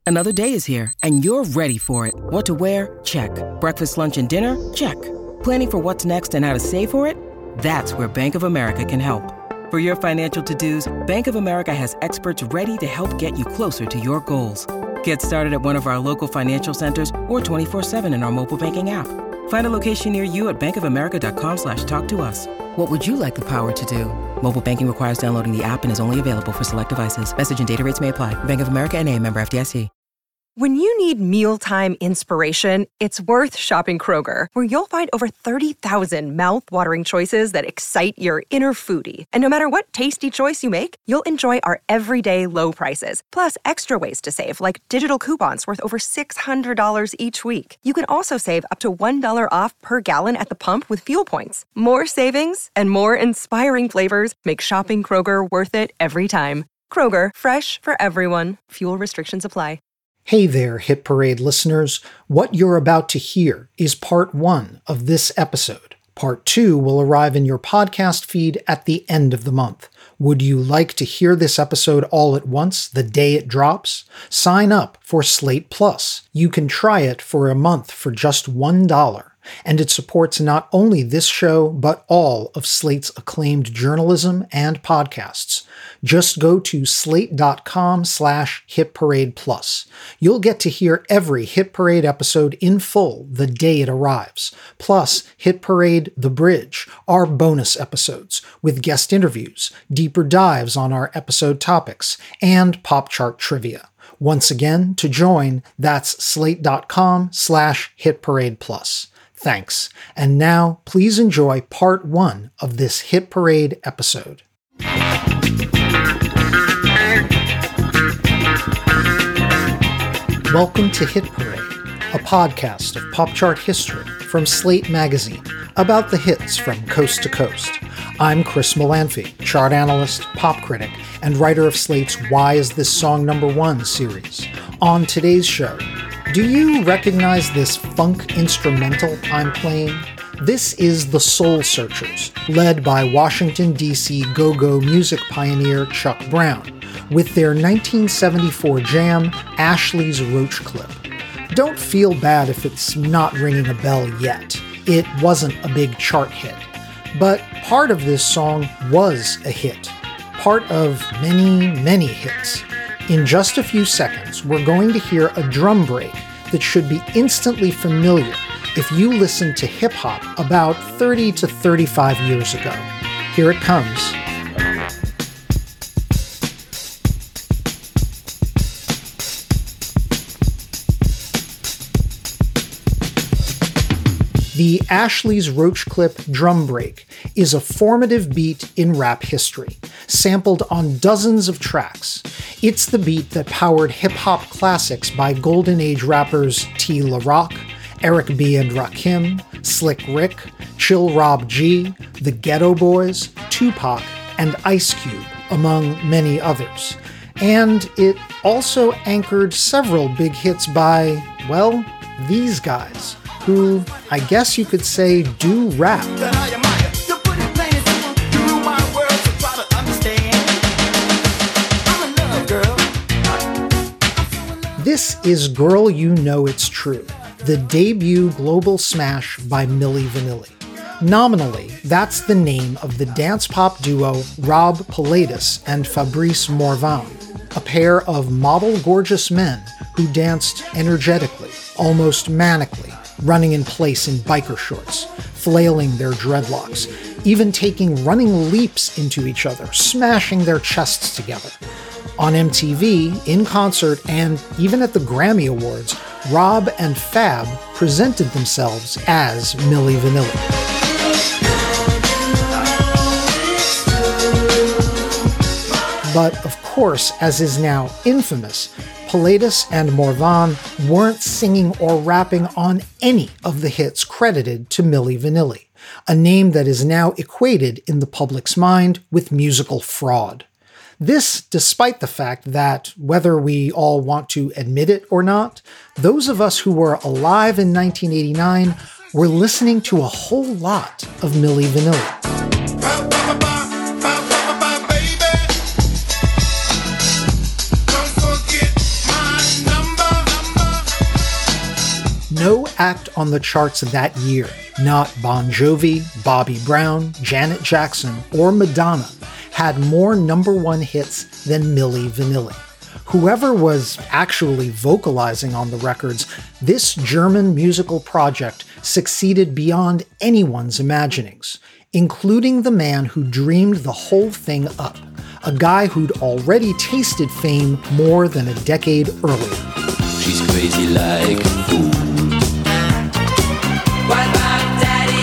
Another day is here, and you're ready for it. What to wear? Check. Breakfast, lunch, and dinner? Check. Planning for what's next and how to save for it? That's where Bank of America can help. For your financial to-dos, Bank of America has experts ready to help get you closer to your goals. Get started at one of our local financial centers or 24/7 in our mobile banking app. Find a location near you at bankofamerica.com/talktous. What would you like the power to do? Mobile banking requires downloading the app and is only available for select devices. Message and data rates may apply. Bank of America N.A., member FDIC. When you need mealtime inspiration, it's worth shopping Kroger, where you'll find over 30,000 mouth-watering choices that excite your inner foodie. And no matter what tasty choice you make, you'll enjoy our everyday low prices, plus extra ways to save, like digital coupons worth over $600 each week. You can also save up to $1 off per gallon at the pump with fuel points. More savings and more inspiring flavors make shopping Kroger worth it every time. Kroger, fresh for everyone. Fuel restrictions apply. Hey there, Hit Parade listeners. What you're about to hear is part 1 of this episode. Part 2 will arrive in your podcast feed at the end of the month. Would you like to hear this episode all at once, the day it drops? Sign up for Slate Plus. You can try it for a month for just $1. And it supports not only this show, but all of Slate's acclaimed journalism and podcasts. Just go to slate.com/hitparadeplus. You'll get to hear every Hit Parade episode in full the day it arrives, plus Hit Parade The Bridge, our bonus episodes with guest interviews, deeper dives on our episode topics, and pop chart trivia. Once again, to join, that's slate.com/hitparadeplus. Thanks. And now, please enjoy part 1 of this Hit Parade episode. Welcome to Hit Parade, a podcast of pop chart history from Slate Magazine about the hits from coast to coast. I'm Chris Molanphy, chart analyst, pop critic, and writer of Slate's Why Is This Song Number 1 series. On today's show, do you recognize this funk instrumental I'm playing? This is the Soul Searchers, led by Washington, D.C. go-go music pioneer Chuck Brown, with their 1974 jam, Ashley's Roach Clip. Don't feel bad if it's not ringing a bell yet. It wasn't a big chart hit. But part of this song was a hit. Part of many, many hits. In just a few seconds, we're going to hear a drum break that should be instantly familiar if you listened to hip-hop about 30 to 35 years ago. Here it comes. The Ashley's Roach Clip drum break is a formative beat in rap history, sampled on dozens of tracks. It's the beat that powered hip-hop classics by Golden Age rappers T. La Rock, Eric B. and Rakim, Slick Rick, Chill Rob G, The Ghetto Boys, Tupac, and Ice Cube, among many others. And it also anchored several big hits by, well, these guys, who I guess you could say do rap. This is Girl You Know It's True, the debut global smash by Milli Vanilli. Nominally, that's the name of the dance pop duo Rob Pilatus and Fabrice Morvan, a pair of model gorgeous men who danced energetically, almost manically, running in place in biker shorts, flailing their dreadlocks, even taking running leaps into each other, smashing their chests together. On MTV, in concert, and even at the Grammy Awards, Rob and Fab presented themselves as Milli Vanilli. But of course, as is now infamous, Pilatus and Morvan weren't singing or rapping on any of the hits credited to Milli Vanilli, a name that is now equated in the public's mind with musical fraud. This despite the fact that, whether we all want to admit it or not, those of us who were alive in 1989 were listening to a whole lot of Milli Vanilli. Number no act on the charts that year, not Bon Jovi, Bobby Brown, Janet Jackson, or Madonna, had more #1 hits than Milli Vanilli. Whoever was actually vocalizing on the records, this German musical project succeeded beyond anyone's imaginings, including the man who dreamed the whole thing up, a guy who'd already tasted fame more than a decade earlier. She's crazy like a fool. What about Daddy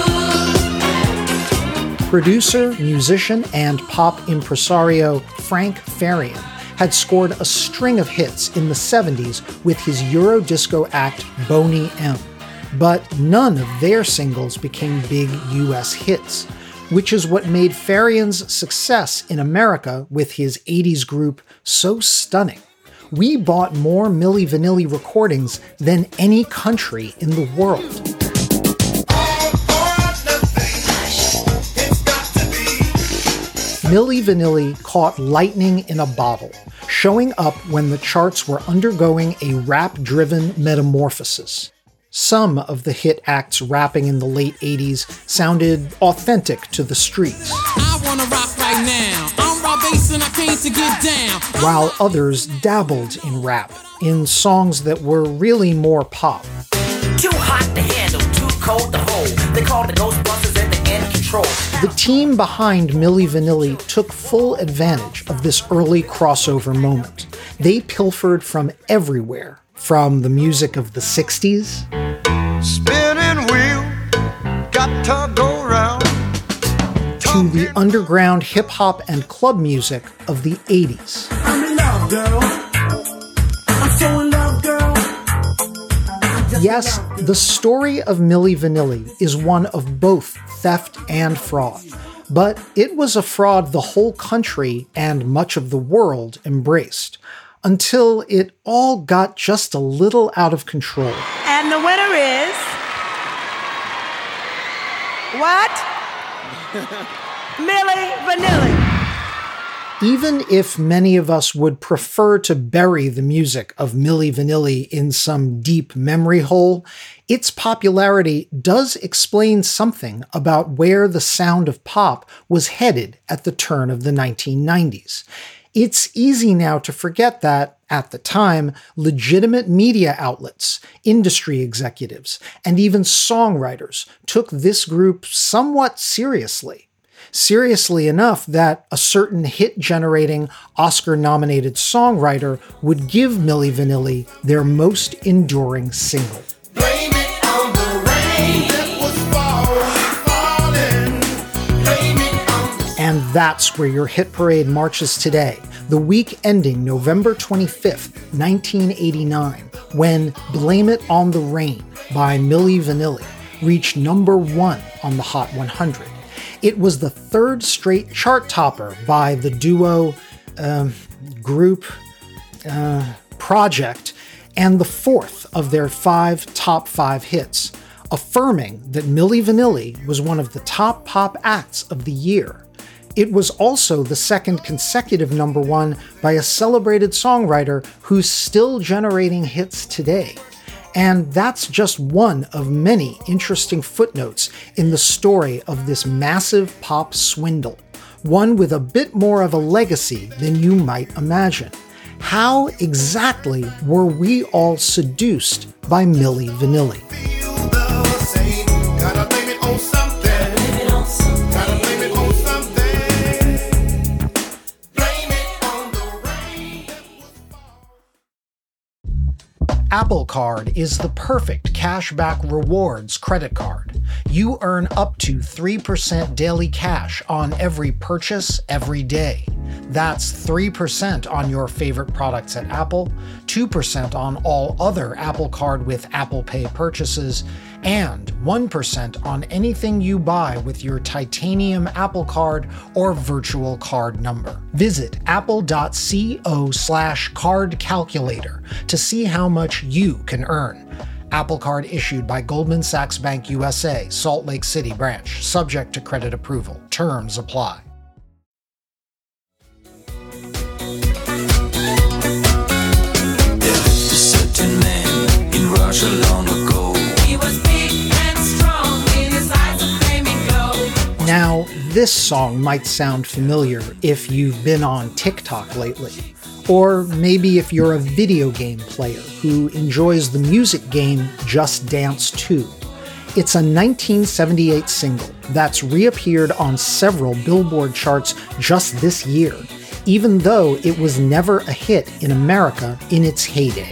Cool? Producer, musician, and pop impresario Frank Farian had scored a string of hits in the 70s with his Eurodisco act Boney M. But none of their singles became big US hits, which is what made Farian's success in America with his 80s group so stunning. We bought more Milli Vanilli recordings than any country in the world. Milli Vanilli caught lightning in a bottle, showing up when the charts were undergoing a rap-driven metamorphosis. Some of the hit acts rapping in the late 80s sounded authentic to the streets. I wanna rock right now. I'm Rob Bass and I came to get down. While others dabbled in rap, in songs that were really more pop. Too hot to handle, too cold to hold. They call the Ghostbusters and the end control. The team behind Milli Vanilli took full advantage of this early crossover moment. They pilfered from everywhere, from the music of the 60s, spinning wheel, got to go round, to the underground hip-hop and club music of the 80s. I'm in love, girl. I'm so in love, girl. Yes, the story of Milli Vanilli is one of both theft and fraud, but it was a fraud the whole country and much of the world embraced, until it all got just a little out of control. And the winner is... what? Milli Vanilli. Even if many of us would prefer to bury the music of Milli Vanilli in some deep memory hole, its popularity does explain something about where the sound of pop was headed at the turn of the 1990s. It's easy now to forget that, at the time, legitimate media outlets, industry executives, and even songwriters took this group somewhat seriously. Seriously enough that a certain hit-generating, Oscar-nominated songwriter would give Milli Vanilli their most enduring single. blame it on the rain that was falling, blame it on the... And that's where your hit parade marches today, the week ending November 25th, 1989, when Blame It on the Rain by Milli Vanilli reached #1 on the Hot 100. It was the third straight chart topper by the duo project, and the fourth of their 5 top 5 hits, affirming that Milli Vanilli was one of the top pop acts of the year. It was also the second consecutive #1 by a celebrated songwriter who's still generating hits today. And that's just one of many interesting footnotes in the story of this massive pop swindle, one with a bit more of a legacy than you might imagine. How exactly were we all seduced by Milli Vanilli? Feel the same, gotta blame it on something, gotta blame it on something, blame it on the rain. Apple Card is the perfect cashback rewards credit card. You earn up to 3% daily cash on every purchase every day. That's 3% on your favorite products at Apple, 2% on all other Apple Card with Apple Pay purchases, and 1% on anything you buy with your titanium Apple Card or virtual card number. Visit apple.co/card calculator to see how much you can earn. Apple Card issued by Goldman Sachs Bank USA, Salt Lake City branch, subject to credit approval. Terms apply. There lived a certain man in Russia long ago. this song might sound familiar if you've been on TikTok lately, or maybe if you're a video game player who enjoys the music game Just Dance 2. It's a 1978 single that's reappeared on several Billboard charts just this year, even though it was never a hit in America in its heyday.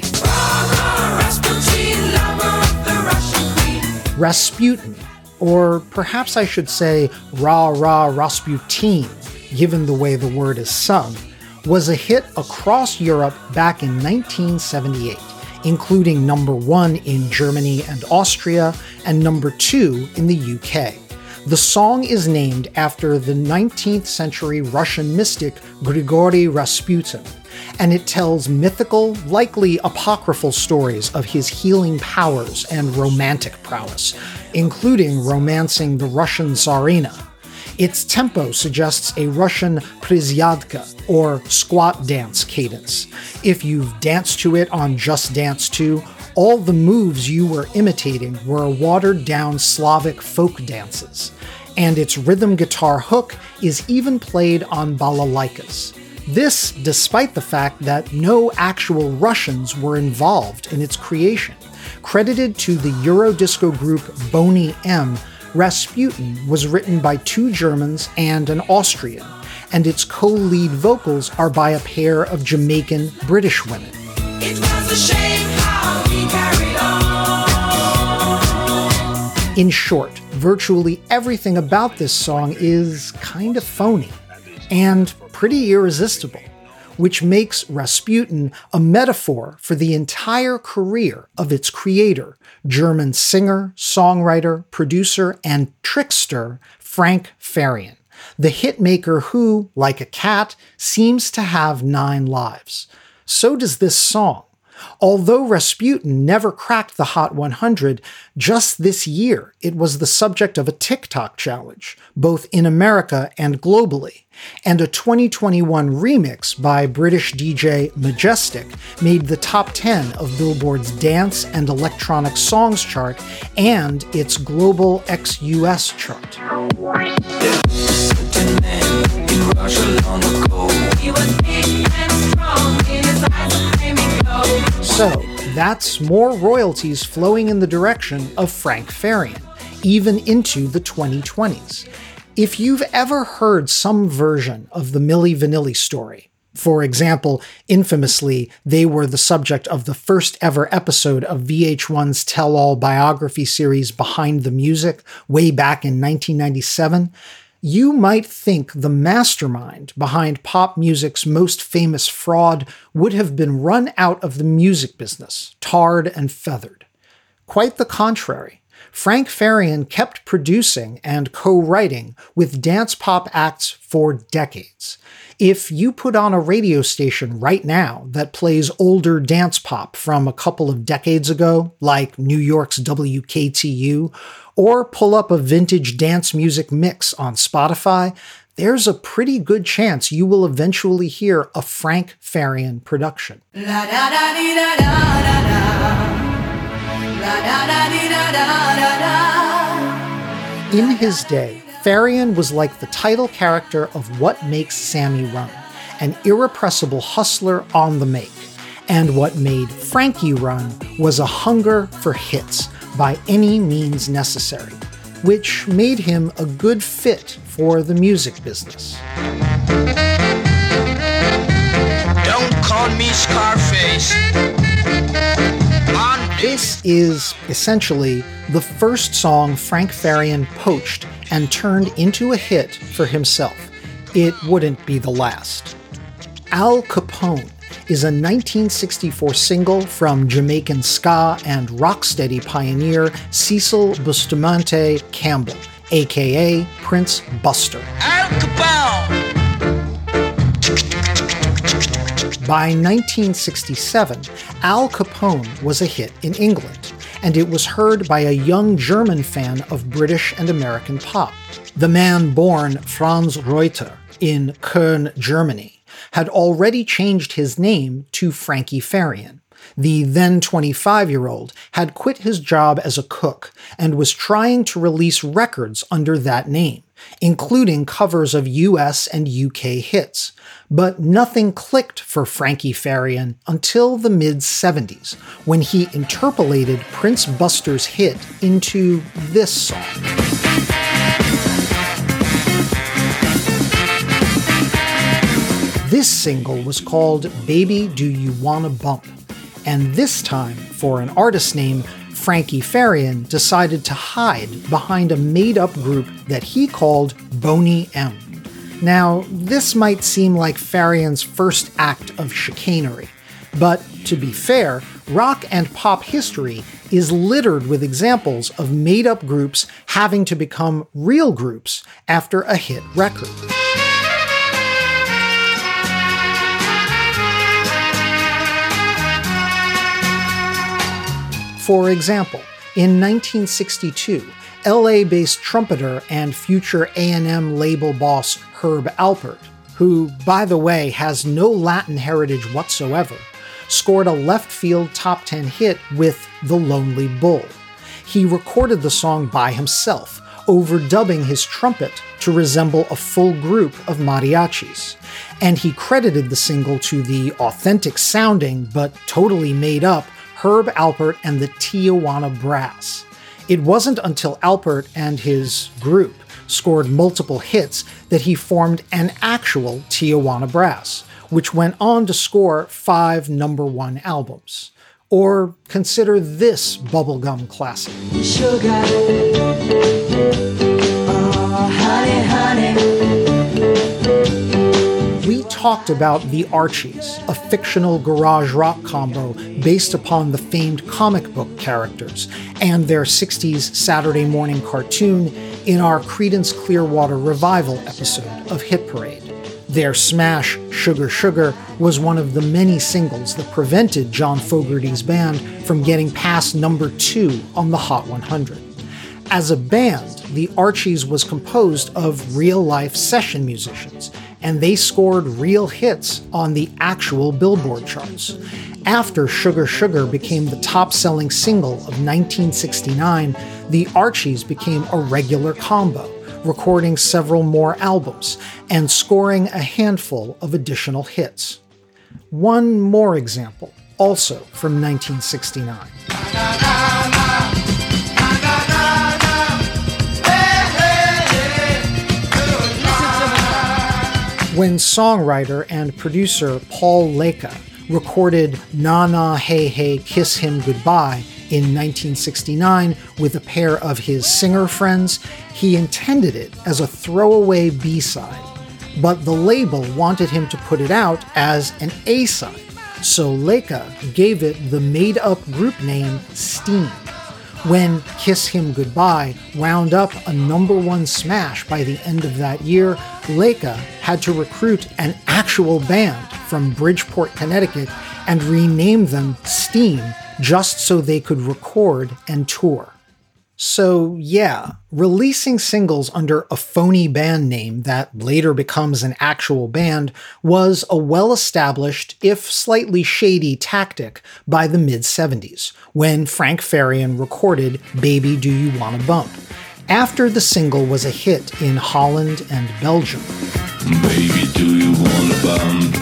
Rasputin, or perhaps I should say Ra Ra Rasputin, given the way the word is sung, was a hit across Europe back in 1978, including number 1 in Germany and Austria and number 2 in the UK. The song is named after the 19th century Russian mystic Grigory Rasputin, and it tells mythical, likely apocryphal stories of his healing powers and romantic prowess, including romancing the Russian Tsarina. Its tempo suggests a Russian prizyadka, or squat dance cadence. If you've danced to it on Just Dance 2, all the moves you were imitating were watered-down Slavic folk dances, and its rhythm guitar hook is even played on balalaikas. This despite the fact that no actual Russians were involved in its creation. Credited to the Eurodisco group Boney M, Rasputin was written by 2 Germans and an Austrian, and its co-lead vocals are by a pair of Jamaican British women. It was a shame how we carried on. In short, virtually everything about this song is kind of phony and pretty irresistible, which makes Rasputin a metaphor for the entire career of its creator, German singer, songwriter, producer, and trickster Frank Farian, the hitmaker who, like a cat, seems to have 9 lives. So does this song. Although Rasputin never cracked the Hot 100, just this year it was the subject of a TikTok challenge, both in America and globally, and a 2021 remix by British DJ Majestic made the top 10 of Billboard's Dance and Electronic Songs chart and its global ex-US chart. So, that's more royalties flowing in the direction of Frank Farian, even into the 2020s. If you've ever heard some version of the Milli Vanilli story, for example, infamously, they were the subject of the first ever episode of VH1's tell-all biography series Behind the Music way back in 1997, you might think the mastermind behind pop music's most famous fraud would have been run out of the music business, tarred and feathered. Quite the contrary. Frank Farian kept producing and co-writing with dance pop acts for decades. If you put on a radio station right now that plays older dance pop from a couple of decades ago, like New York's WKTU, or pull up a vintage dance music mix on Spotify, there's a pretty good chance you will eventually hear a Frank Farian production. In his day, Farian was like the title character of What Makes Sammy Run, an irrepressible hustler on the make. And what made Frankie run was a hunger for hits by any means necessary, which made him a good fit for the music business. Don't call me Scarface. This is, essentially, the first song Frank Farian poached and turned into a hit for himself. It wouldn't be the last. Al Capone is a 1964 single from Jamaican ska and rocksteady pioneer Cecil Bustamante Campbell, aka Prince Buster. Al Capone! By 1967, Al Capone was a hit in England, and it was heard by a young German fan of British and American pop. The man born Franz Reuter in Köln, Germany, had already changed his name to Frankie Farian. The then 25-year-old had quit his job as a cook and was trying to release records under that name, including covers of US and UK hits. But nothing clicked for Frankie Farian until the mid-70s, when he interpolated Prince Buster's hit into this song. This single was called Baby Do You Wanna Bump, and this time, for an artist name, Frankie Farian decided to hide behind a made-up group that he called Boney M. Now, this might seem like Farian's first act of chicanery, but to be fair, rock and pop history is littered with examples of made-up groups having to become real groups after a hit record. For example, in 1962, LA-based trumpeter and future A&M label boss Herb Alpert, who, by the way, has no Latin heritage whatsoever, scored a left-field top 10 hit with The Lonely Bull. He recorded the song by himself, overdubbing his trumpet to resemble a full group of mariachis, and he credited the single to the authentic-sounding but totally made-up Herb Alpert and the Tijuana Brass. It wasn't until Alpert and his group scored multiple hits that he formed an actual Tijuana Brass, which went on to score 5 #1 albums. Or consider this bubblegum classic. Sugar, oh, honey, honey. We talked about the Archies, a fictional garage rock combo based upon the famed comic book characters, and their 60s Saturday morning cartoon in our Creedence Clearwater Revival episode of Hit Parade. Their smash, Sugar Sugar, was one of the many singles that prevented John Fogerty's band from getting past number 2 on the Hot 100. As a band, the Archies was composed of real-life session musicians, and they scored real hits on the actual Billboard charts. After Sugar Sugar became the top-selling single of 1969, the Archies became a regular combo, recording several more albums and scoring a handful of additional hits. One more example, also from 1969. When songwriter and producer Paul Leka recorded Na Na Hey Hey Kiss Him Goodbye in 1969 with a pair of his singer friends, he intended it as a throwaway B-side, but the label wanted him to put it out as an A-side, so Leka gave it the made-up group name Steam. When Kiss Him Goodbye wound up a #1 smash by the end of that year, Leka had to recruit an actual band from Bridgeport, Connecticut, and rename them Steam just so they could record and tour. So yeah, releasing singles under a phony band name that later becomes an actual band was a well-established, if slightly shady tactic by the mid-70s, when Frank Farian recorded Baby Do You Wanna Bump, after the single was a hit in Holland and Belgium. Baby, do you wanna bump?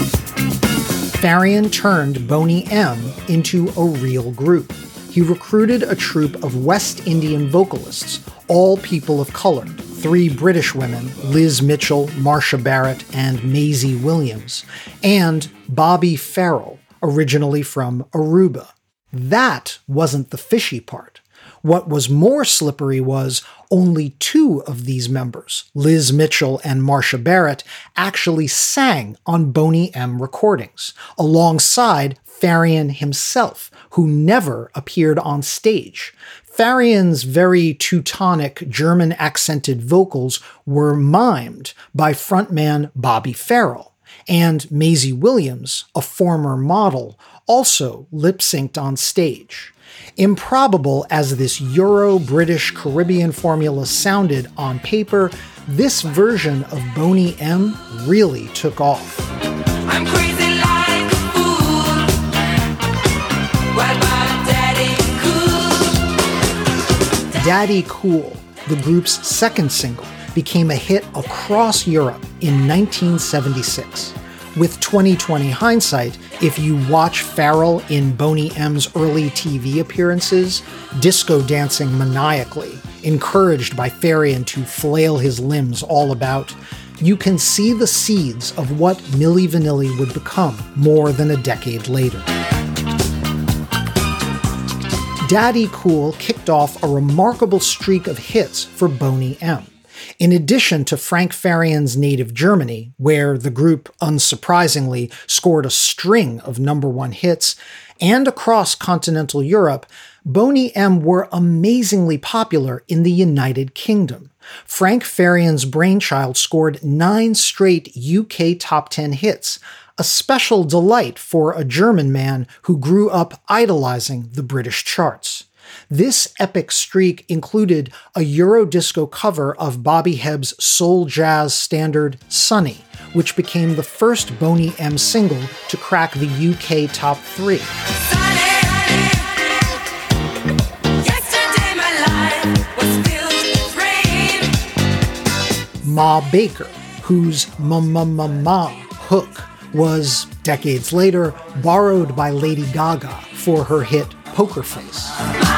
Farian turned Boney M into a real group. He recruited a troupe of West Indian vocalists, all people of color, 3 British women, Liz Mitchell, Marcia Barrett, and Maisie Williams, and Bobby Farrell, originally from Aruba. That wasn't the fishy part. What was more slippery was only 2 of these members, Liz Mitchell and Marcia Barrett, actually sang on Boney M recordings, alongside Farian himself, who never appeared on stage. Farian's very Teutonic, German-accented vocals were mimed by frontman Bobby Farrell, and Maisie Williams, a former model, also lip-synced on stage. Improbable as this Euro-British-Caribbean formula sounded on paper, this version of Boney M really took off. I'm crazy like a fool. Daddy Cool, the group's second single, became a hit across Europe in 1976. With 2020 hindsight, if you watch Farrell in Boney M's early TV appearances, disco dancing maniacally, encouraged by Farian to flail his limbs all about, you can see the seeds of what Milli Vanilli would become more than a decade later. Daddy Cool kicked off a remarkable streak of hits for Boney M. In addition to Frank Farian's native Germany, where the group, unsurprisingly, scored a string of #1 hits, and across continental Europe, Boney M were amazingly popular in the United Kingdom. Frank Farian's brainchild scored 9 straight UK top 10 hits, a special delight for a German man who grew up idolizing the British charts. This epic streak included a Eurodisco cover of Bobby Hebb's soul jazz standard Sunny, which became the first Boney M single to crack the UK top 3. Ma Baker, whose ma hook was, decades later, borrowed by Lady Gaga for her hit Poker Face.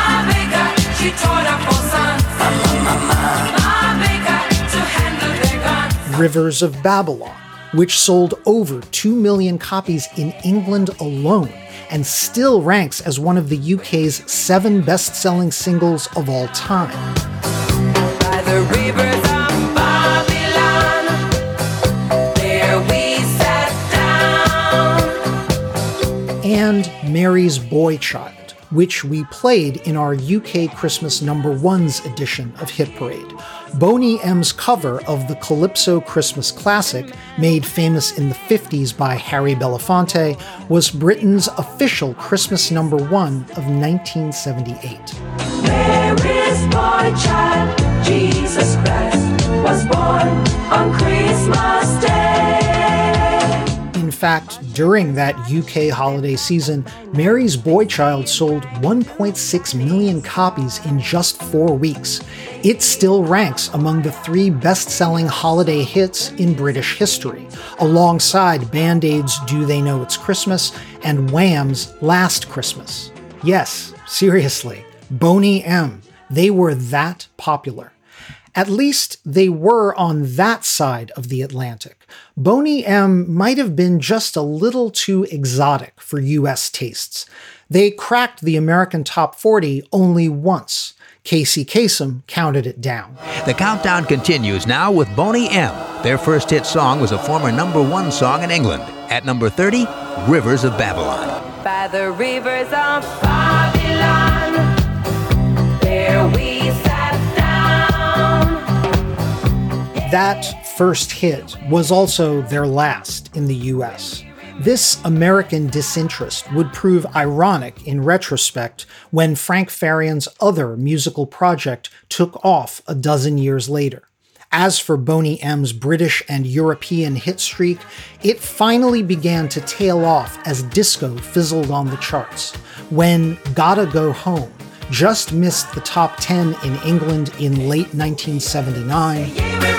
Rivers of Babylon, which sold over 2 million copies in England alone and still ranks as one of the UK's 7 best-selling singles of all time. By the rivers of Babylon, there we sat down. And Mary's Boy Child, which we played in our UK Christmas #1s edition of Hit Parade. Boney M's cover of the Calypso Christmas classic, made famous in the 50s by Harry Belafonte, was Britain's official Christmas #1 of 1978. Mary's boy child, Jesus Christ, was born on Christmas Day. In fact, during that UK holiday season, Mary's Boy Child sold 1.6 million copies in just 4 weeks. It still ranks among the 3 best-selling holiday hits in British history, alongside Band Aid's Do They Know It's Christmas and Wham's Last Christmas. Yes, seriously, Boney M. They were that popular. At least they were on that side of the Atlantic. Boney M might have been just a little too exotic for US tastes. They cracked the American Top 40 only once. Casey Kasem counted it down. The countdown continues now with Boney M. Their first hit song was a former #1 song in England. At number 30, Rivers of Babylon. By the rivers of Babylon, there we sat down. That first hit was also their last in the US. This American disinterest would prove ironic in retrospect when Frank Farian's other musical project took off a dozen years later. As for Boney M's British and European hit streak, it finally began to tail off as disco fizzled on the charts, when Gotta Go Home just missed the top 10 in England in late 1979.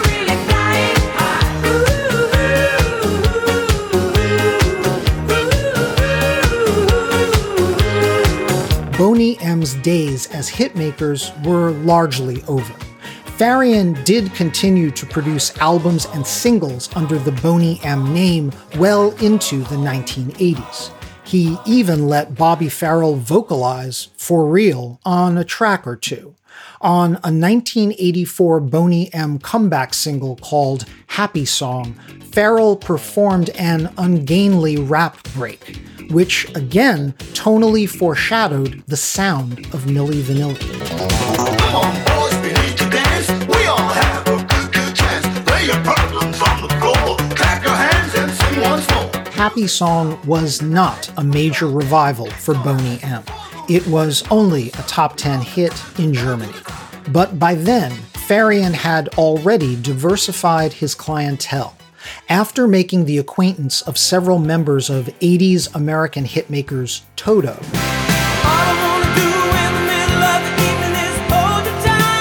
Boney M's days as hitmakers were largely over. Farian did continue to produce albums and singles under the Boney M name well into the 1980s. He even let Bobby Farrell vocalize, for real, on a track or two. On a 1984 Boney M comeback single called Happy Song, Farrell performed an ungainly rap break, which again tonally foreshadowed the sound of Milli Vanilli. Come on, boys, we need to dance. We all have a good chance. Lay your problems on the floor. Clap your hands and sing once more. Happy Song was not a major revival for Boney M. It was only a top 10 hit in Germany. But by then, Farian had already diversified his clientele. After making the acquaintance of several members of 80s American hitmakers Toto,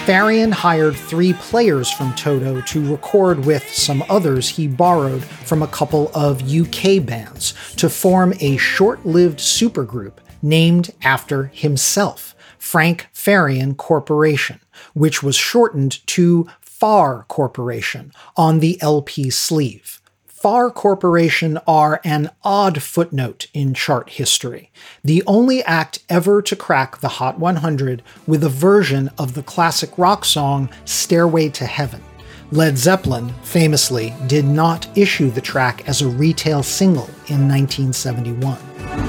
Farian hired 3 players from Toto to record with some others he borrowed from a couple of UK bands to form a short-lived supergroup named after himself, Frank Farian Corporation, which was shortened to FAR Corporation on the LP sleeve. FAR Corporation are an odd footnote in chart history, the only act ever to crack the Hot 100 with a version of the classic rock song Stairway to Heaven. Led Zeppelin, famously, did not issue the track as a retail single in 1971.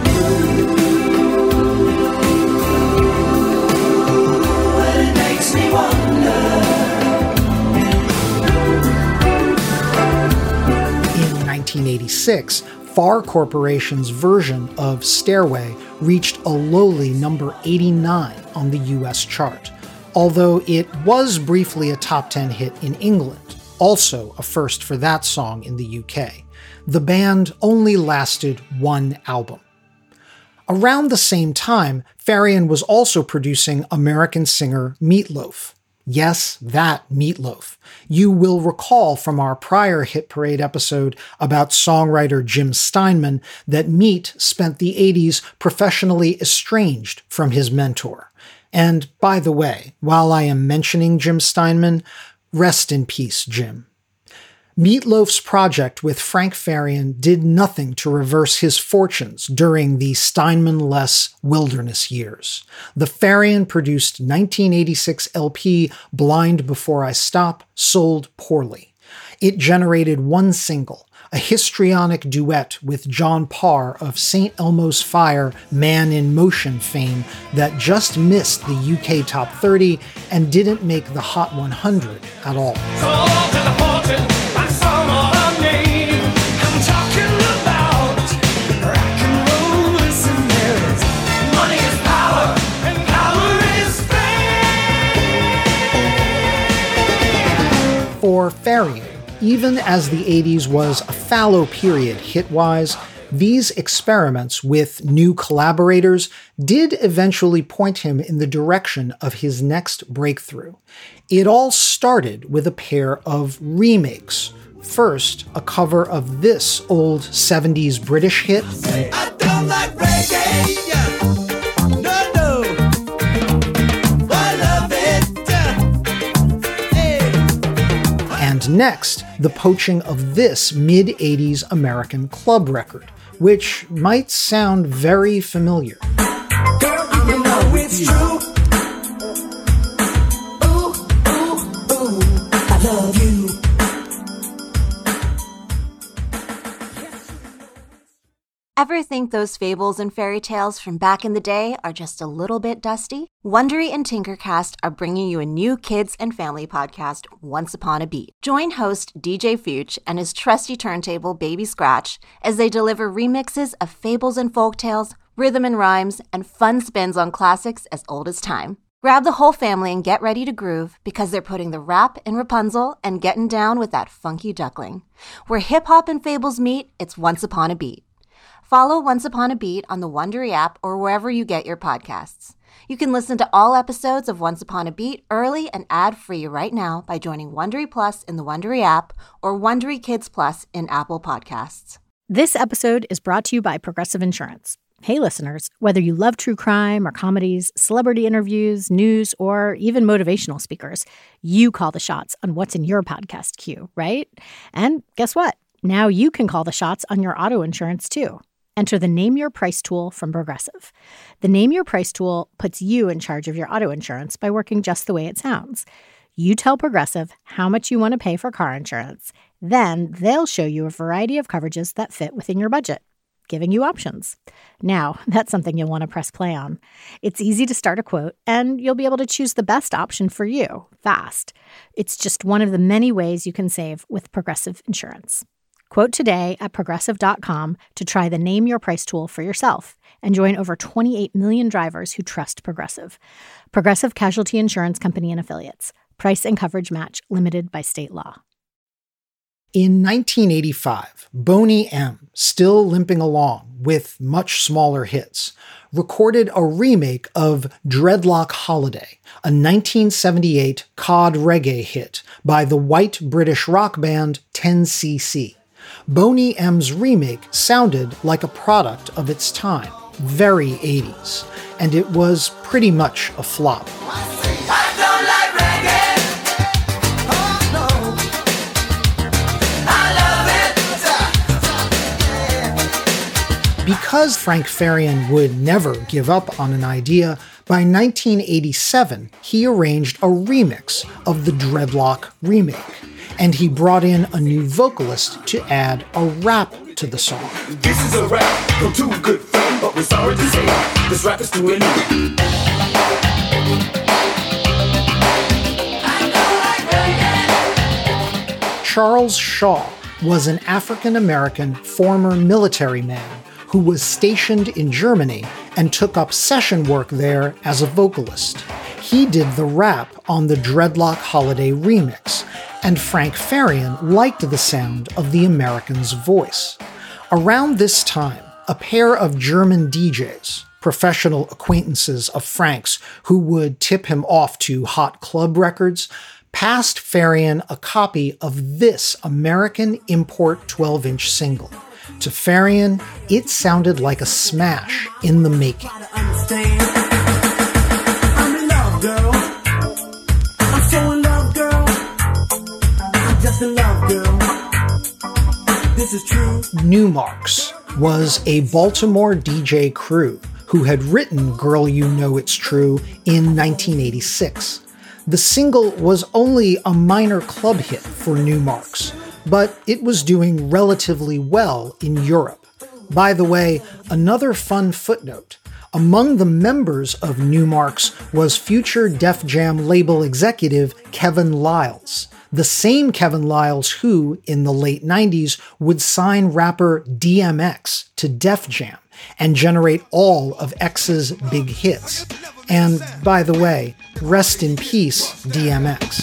In 1986, FAR Corporation's version of Stairway reached a lowly number 89 on the US chart, although it was briefly a top 10 hit in England, also a first for that song in the UK. The band only lasted 1 album. Around the same time, Farian was also producing American singer Meat Loaf. Yes, that Meat Loaf. You will recall from our prior Hit Parade episode about songwriter Jim Steinman that Meat spent the 80s professionally estranged from his mentor. And by the way, while I am mentioning Jim Steinman, rest in peace, Jim. Meat Loaf's project with Frank Farian did nothing to reverse his fortunes during the Steinman-less wilderness years. The Farian-produced 1986 LP Blind Before I Stop sold poorly. It generated 1 single, a histrionic duet with John Parr of St. Elmo's Fire Man in Motion fame that just missed the UK Top 30 and didn't make the Hot 100 at all. For Farian, even as the 80s was a fallow period hit-wise, these experiments with new collaborators did eventually point him in the direction of his next breakthrough. It all started with a pair of remakes. First, a cover of this old 70s British hit. I don't like reggae. And next, the poaching of this mid-80s American club record, which might sound very familiar. Girl, you know it's true. Ooh, ooh, ooh, I love you. Ever think those fables and fairy tales from back in the day are just a little bit dusty? Wondery and Tinkercast are bringing you a new kids and family podcast, Once Upon a Beat. Join host DJ Fuchs and his trusty turntable Baby Scratch as they deliver remixes of fables and folktales, rhythm and rhymes, and fun spins on classics as old as time. Grab the whole family and get ready to groove because they're putting the rap in Rapunzel and getting down with that funky duckling. Where hip-hop and fables meet, it's Once Upon a Beat. Follow Once Upon a Beat on the Wondery app or wherever you get your podcasts. You can listen to all episodes of Once Upon a Beat early and ad-free right now by joining Wondery Plus in the Wondery app or Wondery Kids Plus in Apple Podcasts. This episode is brought to you by Progressive Insurance. Hey, listeners, whether you love true crime or comedies, celebrity interviews, news, or even motivational speakers, you call the shots on what's in your podcast queue, right? And guess what? Now you can call the shots on your auto insurance, too. Enter the Name Your Price tool from Progressive. The Name Your Price tool puts you in charge of your auto insurance by working just the way it sounds. You tell Progressive how much you want to pay for car insurance. Then they'll show you a variety of coverages that fit within your budget, giving you options. Now, that's something you'll want to press play on. It's easy to start a quote, and you'll be able to choose the best option for you fast. It's just one of the many ways you can save with Progressive Insurance. Quote today at Progressive.com to try the Name Your Price tool for yourself and join over 28 million drivers who trust Progressive. Progressive Casualty Insurance Company and Affiliates. Price and coverage match limited by state law. In 1985, Boney M, still limping along with much smaller hits, recorded a remake of Dreadlock Holiday, a 1978 cod reggae hit by the white British rock band 10cc. Boney M's remake sounded like a product of its time, very 80s, and it was pretty much a flop. Because Frank Farian would never give up on an idea, by 1987, he arranged a remix of the Dreadlock remake, and he brought in a new vocalist to add a rap to the song. This is a rap from two good friends, but we're sorry to say this rap is too new. Charles Shaw was an African-American former military man who was stationed in Germany and took up session work there as a vocalist. He did the rap on the Dreadlock Holiday remix, and Frank Farian liked the sound of the American's voice. Around this time, a pair of German DJs, professional acquaintances of Frank's who would tip him off to hot club records, passed Farian a copy of this American import 12-inch single. To Farian, it sounded like a smash in the making. I'm in love, girl. I'm so in love, girl. I'm just in love, girl. This is true. Newmarks was a Baltimore DJ crew who had written Girl You Know It's True in 1986. The single was only a minor club hit for Newmarks, but it was doing relatively well in Europe. By the way, another fun footnote. Among the members of Newmarks was future Def Jam label executive Kevin Liles, the same Kevin Liles who, in the late 90s, would sign rapper DMX to Def Jam and generate all of X's big hits. And, by the way, rest in peace, DMX.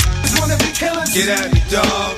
Get out, you dog.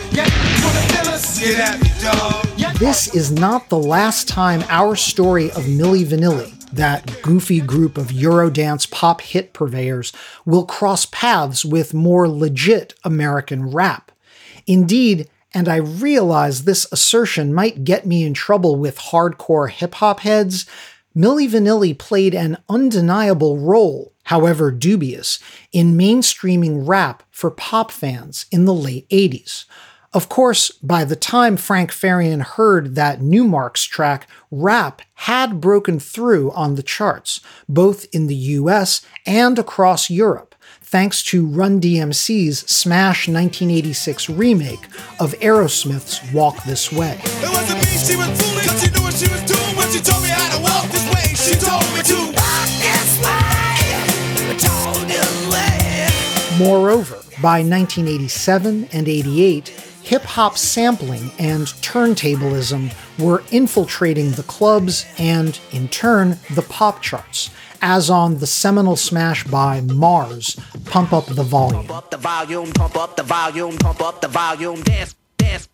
Get out, you dog. This is not the last time our story of Milli Vanilli, that goofy group of Eurodance pop hit purveyors, will cross paths with more legit American rap. Indeed, and I realize this assertion might get me in trouble with hardcore hip-hop heads, Milli Vanilli played an undeniable role, however dubious, in mainstreaming rap for pop fans in the late 80s. Of course, by the time Frank Farian heard that Newmarks track, rap had broken through on the charts, both in the US and across Europe, thanks to Run DMC's smash 1986 remake of Aerosmith's Walk This Way. It was a beast, she was fooling, 'cause she knew what she was doing when she told me how to walk this way. She told me to walk this way, told this way. Moreover, by 1987 and 88, hip-hop sampling and turntablism were infiltrating the clubs and, in turn, the pop charts, as on the seminal smash by Mars, Pump Up the Volume. Pump up the volume, pump up the volume, pump up the volume, dance, dance.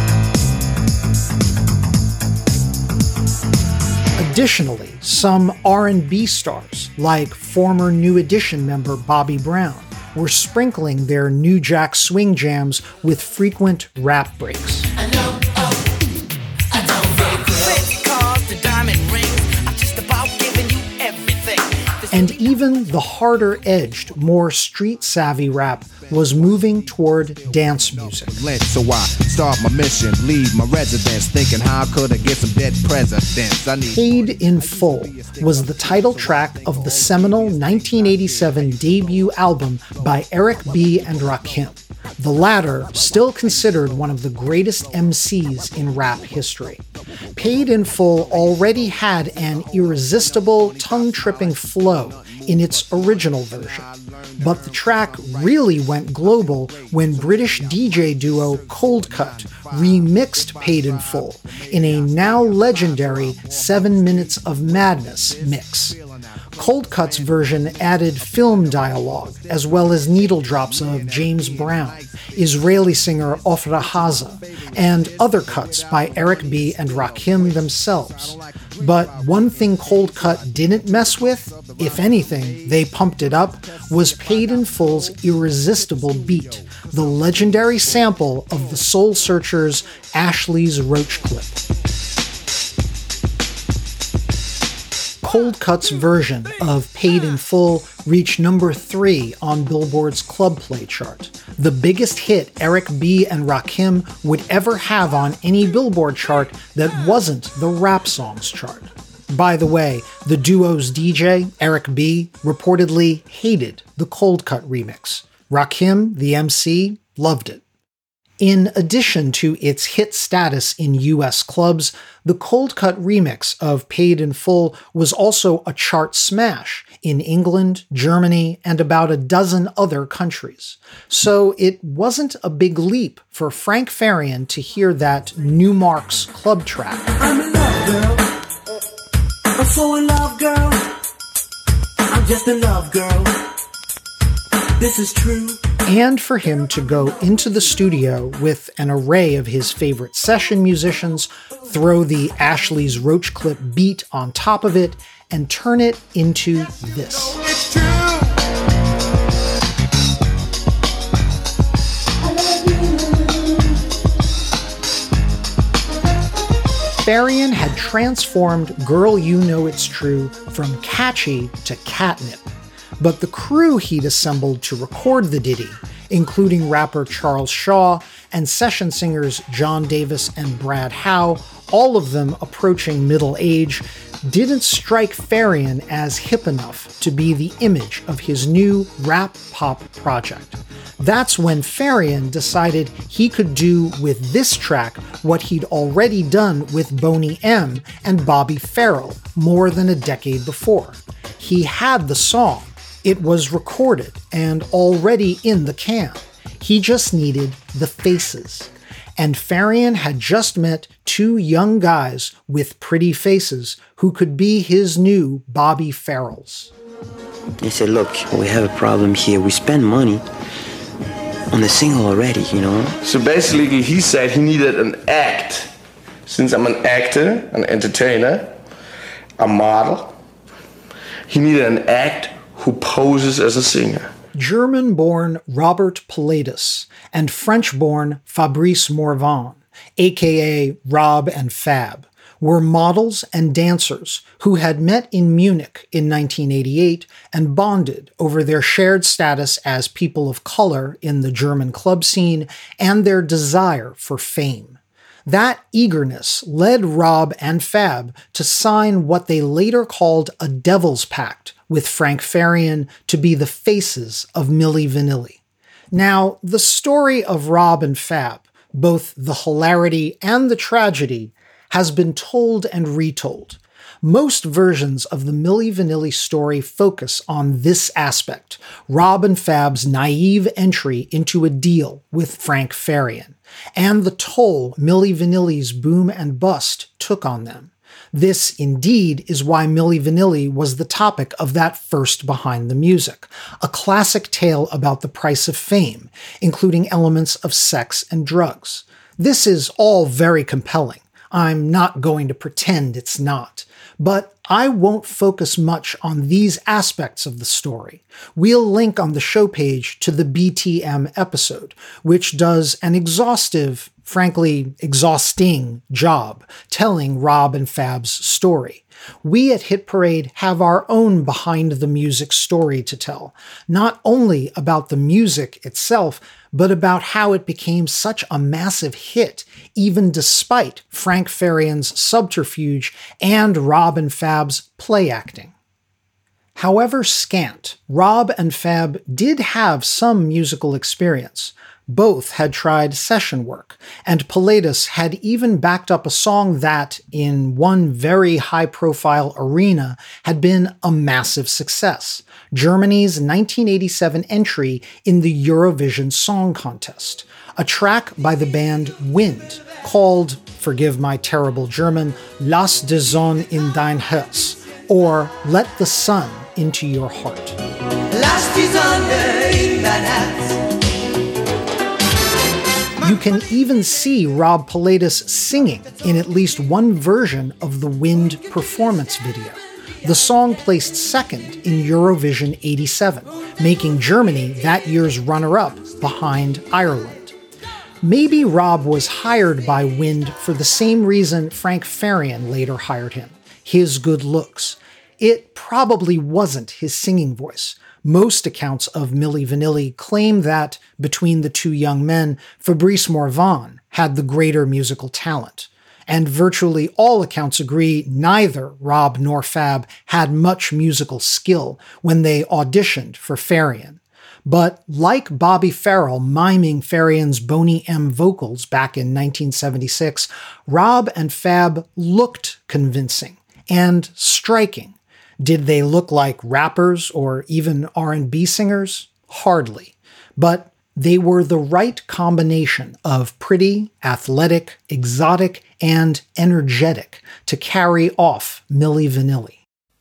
Additionally, some R&B stars, like former New Edition member Bobby Brown, were sprinkling their New Jack Swing jams with frequent rap breaks. And even the harder-edged, more street-savvy rap was moving toward dance music. So I start my mission, leave my residence, thinking how could I get some dead presidents? Paid in Full was the title track of the seminal 1987 debut album by Eric B. and Rakim. The latter still considered one of the greatest MCs in rap history. Paid in Full already had an irresistible, tongue-tripping flow in its original version. But the track really went global when British DJ duo Coldcut remixed Paid in Full in a now legendary 7 Minutes of Madness mix. Coldcut's version added film dialogue, as well as needle drops of James Brown, Israeli singer Ofra Haza, and other cuts by Eric B. and Rakim themselves. But one thing Cold Cut didn't mess with, if anything, they pumped it up, was Paid in Full's irresistible beat, the legendary sample of the Soul Searchers' Ashley's Roach Clip. Cold Cut's version of Paid in Full reached number 3 on Billboard's Club Play chart, the biggest hit Eric B. and Rakim would ever have on any Billboard chart that wasn't the rap songs chart. By the way, the duo's DJ, Eric B., reportedly hated the Cold Cut remix. Rakim, the MC, loved it. In addition to its hit status in US clubs, the Cold Cut remix of Paid in Full was also a chart smash in England, Germany, and about a dozen other countries. So it wasn't a big leap for Frank Farian to hear that Newmark's club track. I'm in love, girl. I'm so in love, girl. I'm just in love, girl. This is true. And for him to go into the studio with an array of his favorite session musicians, throw the Ashley's Roach Clip beat on top of it, and turn it into this. It's true. Farian had transformed Girl You Know It's True from catchy to catnip. But the crew he'd assembled to record the ditty, including rapper Charles Shaw and session singers John Davis and Brad Howe, all of them approaching middle age, didn't strike Farian as hip enough to be the image of his new rap pop project. That's when Farian decided he could do with this track what he'd already done with Boney M and Bobby Farrell more than a decade before. He had the song. It was recorded and already in the can. He just needed the faces. And Farian had just met 2 young guys with pretty faces who could be his new Bobby Farrells. He said, look, we have a problem here. We spend money on the single already, you know? So basically he said he needed an act. Since I'm an actor, an entertainer, a model, he needed an act who poses as a singer. German-born Robert Pilatus and French-born Fabrice Morvan, aka Rob and Fab, were models and dancers who had met in Munich in 1988 and bonded over their shared status as people of color in the German club scene and their desire for fame. That eagerness led Rob and Fab to sign what they later called a Devil's Pact with Frank Farian to be the faces of Milli Vanilli. Now, the story of Rob and Fab, both the hilarity and the tragedy, has been told and retold. Most versions of the Milli Vanilli story focus on this aspect, Rob and Fab's naive entry into a deal with Frank Farian, and the toll Milli Vanilli's boom and bust took on them. This, indeed, is why Milli Vanilli was the topic of that first Behind the Music, a classic tale about the price of fame, including elements of sex and drugs. This is all very compelling. I'm not going to pretend it's not. But I won't focus much on these aspects of the story. We'll link on the show page to the BTM episode, which does an exhaustive, frankly exhausting job telling Rob and Fab's story. We at Hit Parade have our own behind the music story to tell, not only about the music itself, but about how it became such a massive hit, even despite Frank Farian's subterfuge and Rob and Fab's play acting. However scant, Rob and Fab did have some musical experience. Both had tried session work, and Pilatus had even backed up a song that, in one very high-profile arena, had been a massive success, Germany's 1987 entry in the Eurovision Song Contest, a track by the band Wind, called, forgive my terrible German, Lass die Sonne in dein Herz, or Let the Sun into Your Heart. Lass die Sonne in dein Herz. You can even see Rob Pilatus singing in at least one version of the Wind performance video. The song placed second in Eurovision '87, making Germany that year's runner-up behind Ireland. Maybe Rob was hired by Wind for the same reason Frank Farian later hired him, his good looks. It probably wasn't his singing voice. Most accounts of Milli Vanilli claim that, between the two young men, Fabrice Morvan had the greater musical talent. And virtually all accounts agree neither Rob nor Fab had much musical skill when they auditioned for Farian. But like Bobby Farrell miming Farian's Boney M vocals back in 1976, Rob and Fab looked convincing and striking. Did they look like rappers or even R&B singers? Hardly. But they were the right combination of pretty, athletic, exotic, and energetic to carry off Milli Vanilli.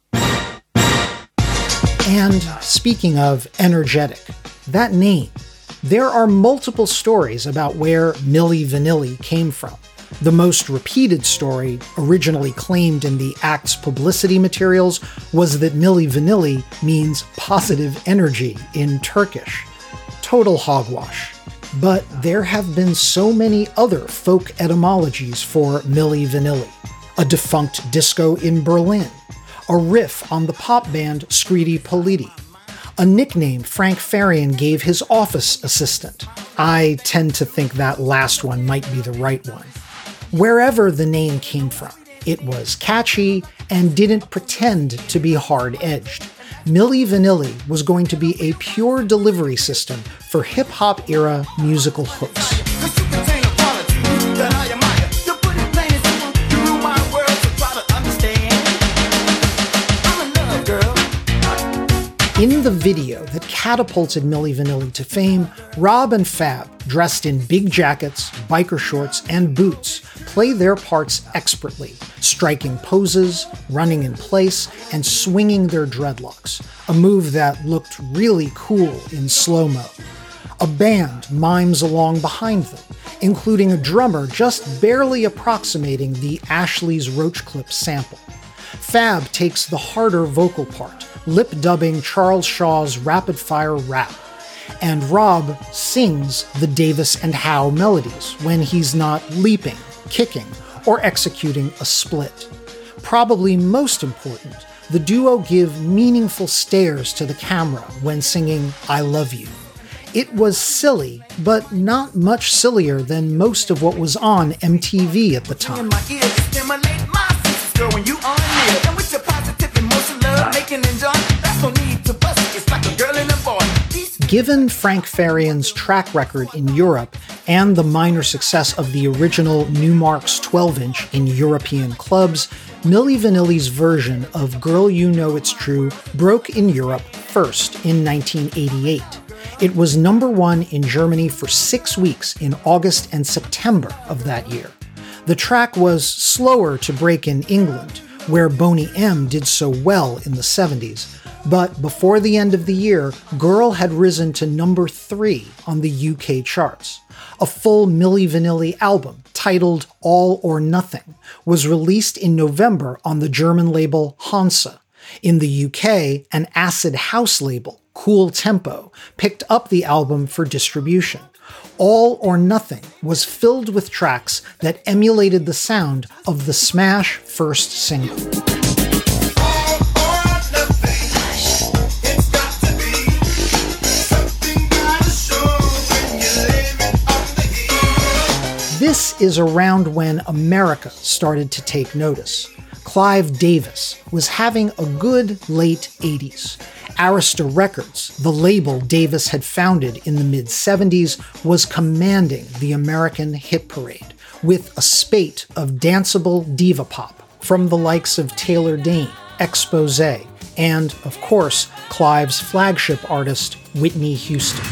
And speaking of energetic, that name, there are multiple stories about where Milli Vanilli came from. The most repeated story, originally claimed in the act's publicity materials, was that Milli Vanilli means positive energy in Turkish. Total hogwash. But there have been so many other folk etymologies for Milli Vanilli. A defunct disco in Berlin. A riff on the pop band Scritti Politti. A nickname Frank Farian gave his office assistant. I tend to think that last one might be the right one. Wherever the name came from, it was catchy and didn't pretend to be hard-edged. Milli Vanilli was going to be a pure delivery system for hip-hop era musical hooks. In the video that catapulted Milli Vanilli to fame, Rob and Fab, dressed in big jackets, biker shorts, and boots, play their parts expertly, striking poses, running in place, and swinging their dreadlocks, a move that looked really cool in slow-mo. A band mimes along behind them, including a drummer just barely approximating the Ashley's Roach Clip sample. Fab takes the harder vocal part, lip-dubbing Charles Shaw's rapid-fire rap, and Rob sings the Davis and Howe melodies when he's not leaping, kicking, or executing a split. Probably most important, the duo give meaningful stares to the camera when singing I Love You. It was silly, but not much sillier than most of what was on MTV at the time. Given Frank Farian's track record in Europe and the minor success of the original Newmark's 12-inch in European clubs, Milli Vanilli's version of Girl You Know It's True broke in Europe first in 1988. It was number one in Germany for 6 weeks in August and September of that year. The track was slower to break in England, where Boney M did so well in the 70s, but before the end of the year, Girl had risen to number 3 on the UK charts. A full Milli Vanilli album, titled All or Nothing, was released in November on the German label Hansa. In the UK, an acid house label, Cool Tempo, picked up the album for distribution. All or Nothing was filled with tracks that emulated the sound of the Smash first single. This is around when America started to take notice. Clive Davis was having a good late 80s. Arista Records, the label Davis had founded in the mid-70s, was commanding the American hit parade with a spate of danceable diva pop from the likes of Taylor Dayne, Exposé, and, of course, Clive's flagship artist, Whitney Houston.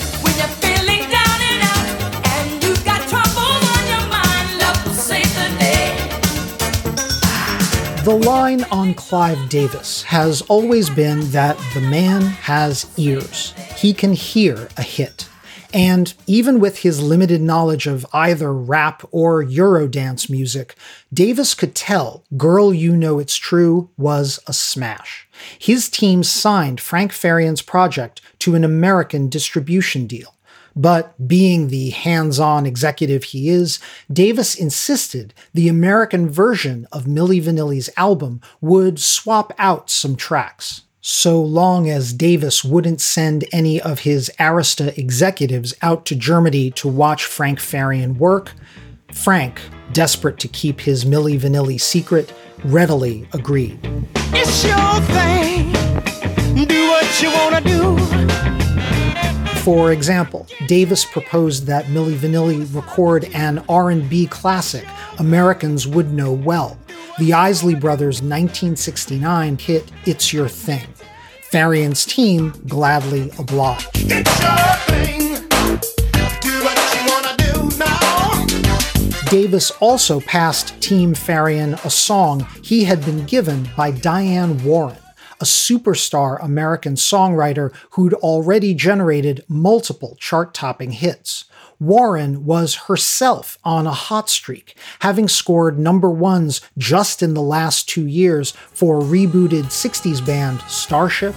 The line on Clive Davis has always been that the man has ears. He can hear a hit. And even with his limited knowledge of either rap or Eurodance music, Davis could tell Girl You Know It's True was a smash. His team signed Frank Farian's project to an American distribution deal. But being the hands-on executive he is, Davis insisted the American version of Milli Vanilli's album would swap out some tracks. So long as Davis wouldn't send any of his Arista executives out to Germany to watch Frank Farian work, Frank, desperate to keep his Milli Vanilli secret, readily agreed. It's your thing. Do what you wanna do. For example, Davis proposed that Milli Vanilli record an R&B classic Americans would know well, the Isley Brothers' 1969 hit It's Your Thing. Farian's team gladly obliged. It's your thing. Do what you wanna do now. Davis also passed Team Farian a song he had been given by Diane Warren, a superstar American songwriter who'd already generated multiple chart-topping hits. Warren was herself on a hot streak, having scored number ones just in the last 2 years for rebooted 60s band Starship.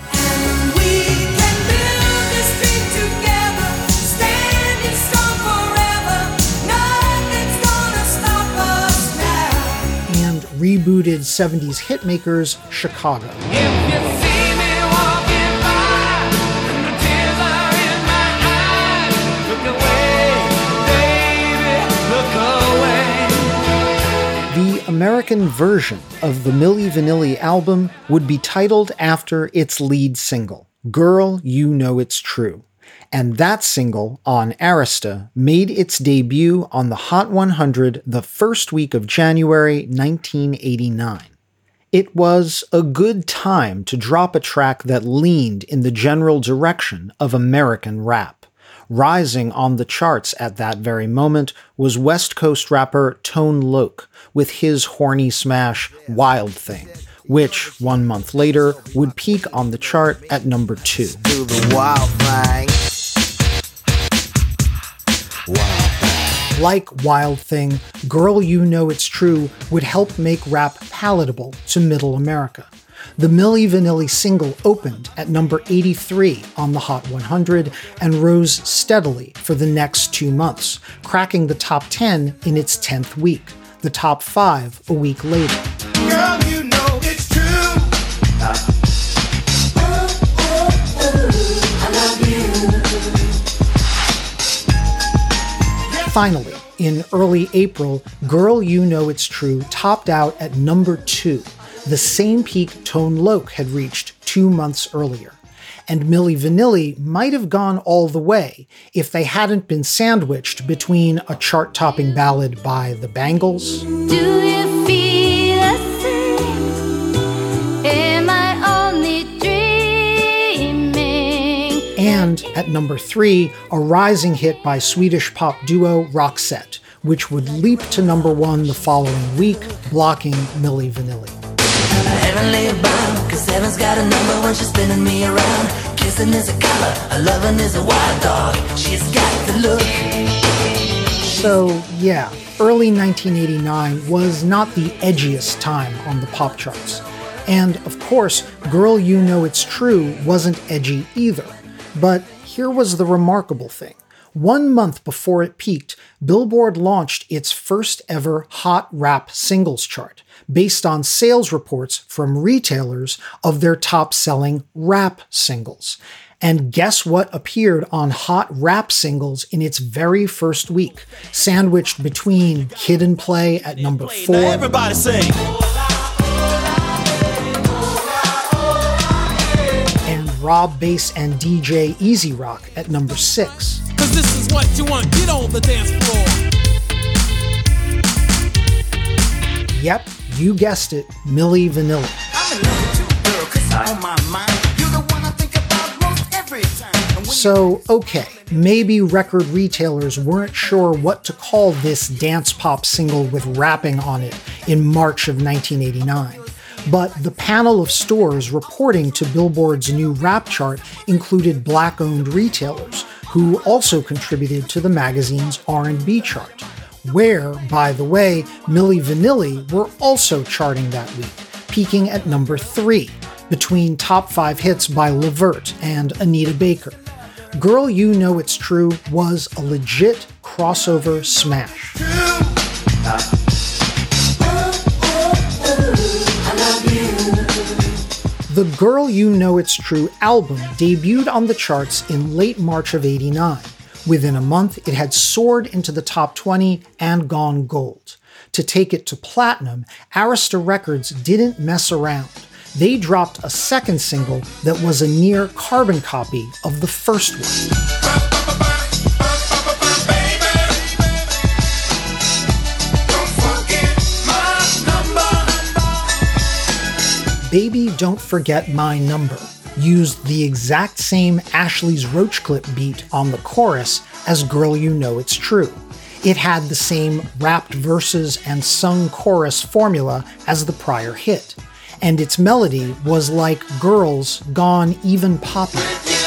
And rebooted 70s hitmakers Chicago. The American version of the Milli Vanilli album would be titled after its lead single, Girl You Know It's True. And that single, on Arista, made its debut on the Hot 100 the first week of January 1989. It was a good time to drop a track that leaned in the general direction of American rap. Rising on the charts at that very moment was West Coast rapper Tone Loc with his horny smash Wild Thing, which 1 month later would peak on the chart at number 2. Do the wild thing. Like Wild Thing, Girl You Know It's True would help make rap palatable to middle America. The Milli Vanilli single opened at number 83 on the Hot 100 and rose steadily for the next 2 months, cracking the top 10 in its 10th week, the top 5 a week later. Girl, you know it's true. Finally, in early April, Girl You Know It's True topped out at number 2, the same peak Tone Loc had reached 2 months earlier. And Milli Vanilli might have gone all the way if they hadn't been sandwiched between a chart-topping ballad by the Bangles. Do you feel the same? Am I only dreaming? And at number 3, a rising hit by Swedish pop duo Roxette, which would leap to number 1 the following week, blocking Milli Vanilli. Heavenly bound, 'cause heaven's got a number when she's spinning me around. Kissing is a color, a loving is a wild dog. She's got the look. So yeah, early 1989 was not the edgiest time on the pop charts. And of course, Girl You Know It's True wasn't edgy either. But here was the remarkable thing. 1 month before it peaked, Billboard launched its first ever hot rap singles chart, based on sales reports from retailers of their top-selling rap singles. And guess what appeared on hot rap singles in its very first week, sandwiched between Kid and Play at number 4. Now everybody sing. And Rob Bass and DJ Easy Rock at number 6. 'Cause this is what you want, get on the dance floor. Yep, you guessed it, Milli Vanilli. I'm in love with you, girl, 'cause you're on my mind. You're the one I think about most every time. So, okay, maybe record retailers weren't sure what to call this dance pop single with rapping on it in March of 1989. But the panel of stores reporting to Billboard's new rap chart included Black-owned retailers who also contributed to the magazine's R&B chart, where, by the way, Milli Vanilli were also charting that week, peaking at number 3, between top 5 hits by Levert and Anita Baker. Girl You Know It's True was a legit crossover smash. The Girl You Know It's True album debuted on the charts in late March of '89. Within a month, it had soared into the top 20 and gone gold. To take it to platinum, Arista Records didn't mess around. They dropped a second single that was a near carbon copy of the first one. Baby Don't Forget My Number used the exact same Ashley's Roach Clip beat on the chorus as Girl You Know It's True. It had the same rapped verses and sung chorus formula as the prior hit, and its melody was like Girls gone even poppier.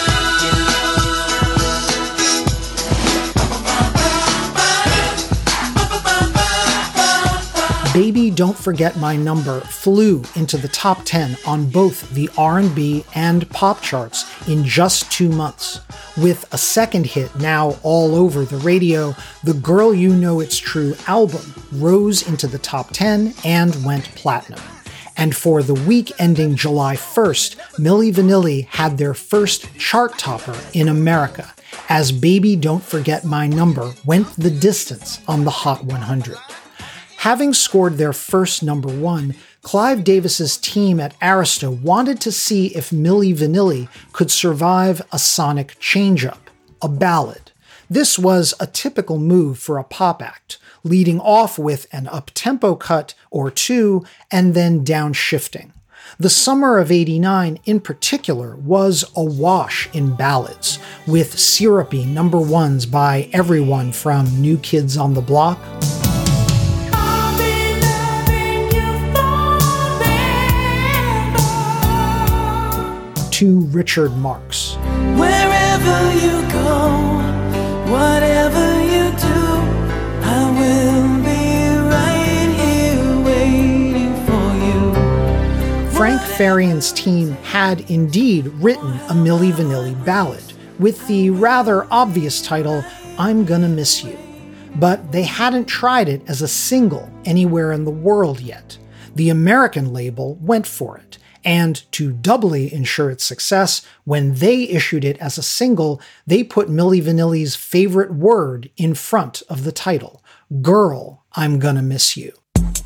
Baby Don't Forget My Number flew into the top 10 on both the R&B and pop charts in just 2 months. With a second hit now all over the radio, the Girl You Know It's True album rose into the top 10 and went platinum. And for the week ending July 1st, Milli Vanilli had their first chart topper in America, as Baby Don't Forget My Number went the distance on the Hot 100. Having scored their first number 1, Clive Davis's team at Arista wanted to see if Milli Vanilli could survive a sonic change-up, a ballad. This was a typical move for a pop act, leading off with an up-tempo cut or two and then downshifting. The summer of '89 in particular was awash in ballads, with syrupy number 1s by everyone from New Kids on the Block to Richard Marx. Wherever you go, whatever you do, I will be right here waiting for you. Frank Farian's team had indeed written a Milli Vanilli ballad with the rather obvious title, I'm Gonna Miss You. But they hadn't tried it as a single anywhere in the world yet. The American label went for it. And to doubly ensure its success, when they issued it as a single, they put Milli Vanilli's favorite word in front of the title, Girl, I'm Gonna Miss You.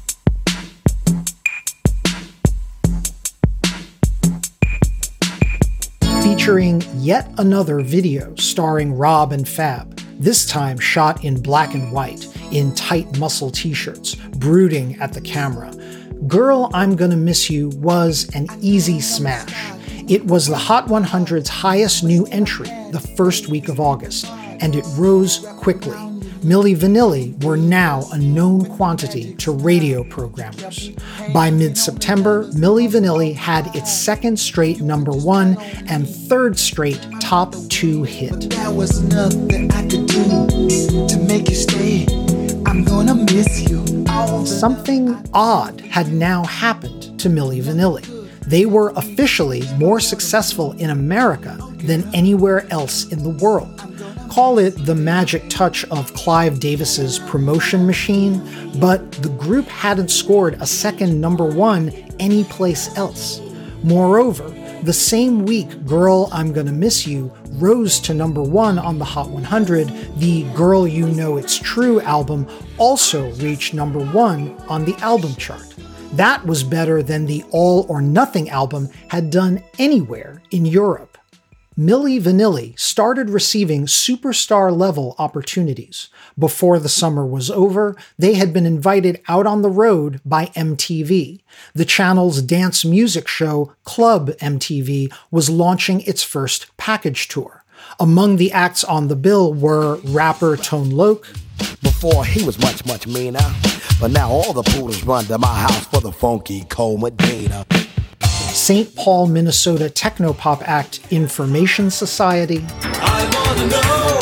Featuring yet another video starring Rob and Fab, this time shot in black and white, in tight muscle t-shirts, brooding at the camera. Girl, I'm Gonna Miss You was an easy smash. It was the Hot 100's highest new entry the first week of August, and it rose quickly. Milli Vanilli were now a known quantity to radio programmers. By mid-September, Milli Vanilli had its second straight number 1 and third straight top 2 hit. There was nothing I could do to make you stay. I'm gonna miss you. Something odd had now happened to Milli Vanilli. They were officially more successful in America than anywhere else in the world. Call it the magic touch of Clive Davis's promotion machine, but the group hadn't scored a second number 1 anyplace else. Moreover, the same week Girl, I'm Gonna Miss You rose to number 1 on the Hot 100, the Girl You Know It's True album also reached number 1 on the album chart. That was better than the All or Nothing album had done anywhere in Europe. Milli Vanilli started receiving superstar-level opportunities. Before the summer was over, they had been invited out on the road by MTV. The channel's dance music show, Club MTV, was launching its first package tour. Among the acts on the bill were rapper Tone Loc. Before he was much, much meaner, but now all the poodles run to my house for the funky cold Medina. St. Paul, Minnesota technopop act Information Society. I wanna know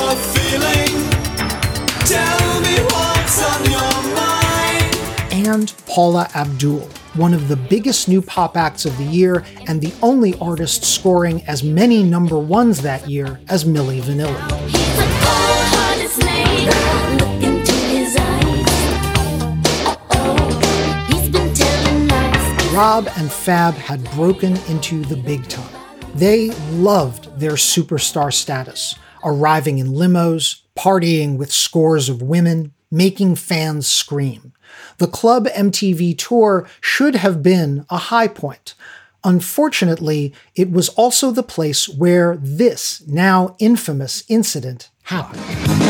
you're feeling. Tell me what's on your mind. And Paula Abdul, one of the biggest new pop acts of the year and the only artist scoring as many number ones that year as Milli Vanilli. Rob and Fab had broken into the big time. They loved their superstar status, arriving in limos, partying with scores of women, making fans scream. The Club MTV tour should have been a high point. Unfortunately, it was also the place where this now infamous incident happened.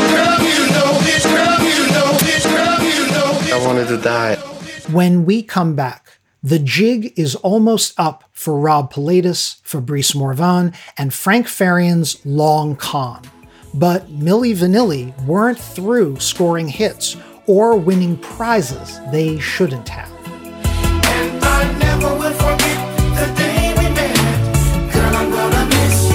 I wanted to die. When we come back, the jig is almost up for Rob Pilatus, Fabrice Morvan, and Frank Farian's Long Con. But Milli Vanilli weren't through scoring hits or winning prizes they shouldn't have. And I never will forget the day we met. Girl, I'm gonna miss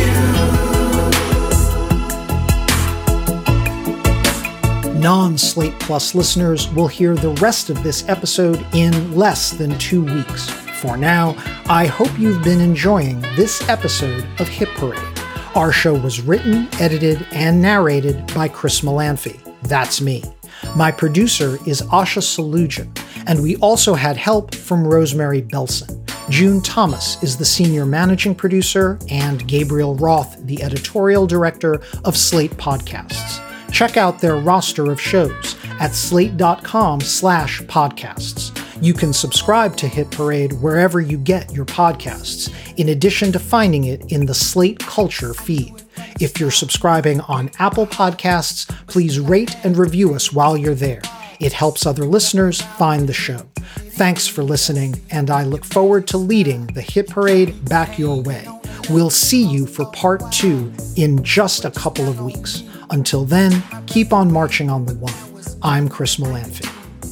you. Non-Slate Plus listeners will hear the rest of this episode in less than 2 weeks. For now, I hope you've been enjoying this episode of Hit Parade. Our show was written, edited, and narrated by Chris Molanphy. That's me. My producer is Asha Saluja, and we also had help from Rosemary Belson. June Thomas is the senior managing producer, and Gabriel Roth, the editorial director of Slate Podcasts. Check out their roster of shows at slate.com/podcasts. You can subscribe to Hit Parade wherever you get your podcasts, in addition to finding it in the Slate Culture feed. If you're subscribing on Apple Podcasts, please rate and review us while you're there. It helps other listeners find the show. Thanks for listening, and I look forward to leading the Hit Parade back your way. We'll see you for part 2 in just a couple of weeks. Until then, keep on marching on the one. I'm Chris Molanphy.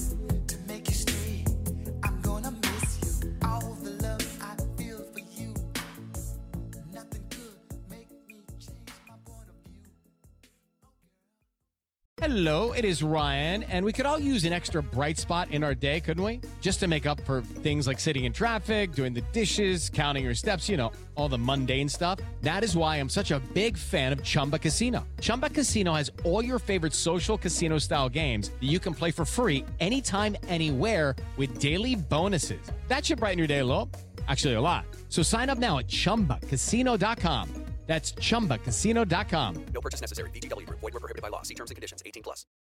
Hello, it is Ryan, and we could all use an extra bright spot in our day, couldn't we? Just to make up for things like sitting in traffic, doing the dishes, counting your steps, you know, all the mundane stuff. That is why I'm such a big fan of Chumba Casino. Chumba Casino has all your favorite social casino-style games that you can play for free anytime, anywhere with daily bonuses. That should brighten your day a little. Actually, a lot. So sign up now at ChumbaCasino.com. That's ChumbaCasino.com. No purchase necessary. VGW Group. Void where prohibited by law. See terms and conditions. 18+.